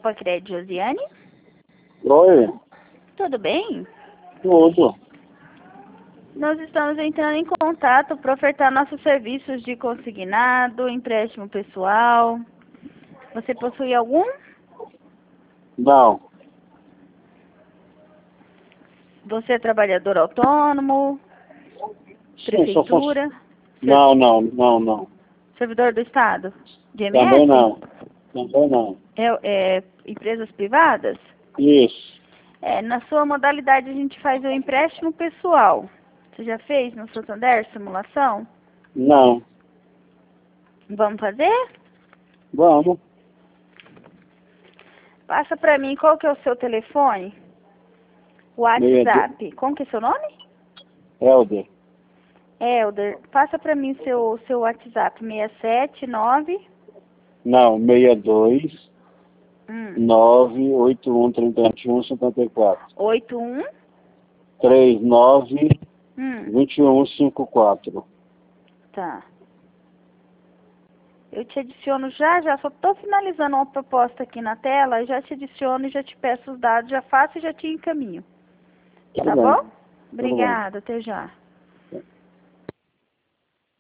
Copa Crédito, Josiane? Oi, Tudo bem? tudo. Nós estamos entrando em contato para ofertar nossos serviços de consignado, empréstimo pessoal. Você possui algum? Não, Você é trabalhador autônomo? sim, só fosse... Prefeitura? Não. Servidor do Estado? De Também MS? não. Também não. É empresas privadas? Isso. Na sua modalidade a gente faz o empréstimo pessoal. Você já fez no Santander simulação? Não. Vamos fazer? Vamos. Passa para mim qual que é o seu telefone? O WhatsApp. Como que é seu nome? Helder. Helder. Passa para mim seu WhatsApp. 679. Não, 62 Hum. 981 31 54. 81. 39 Hum. 21 54. Tá. Eu te adiciono já. Só tô finalizando uma proposta aqui na tela. Já te adiciono e já te peço os dados. Já faço e já te encaminho. Tudo Tá bem. bom? Tudo bem. Obrigada. Até já.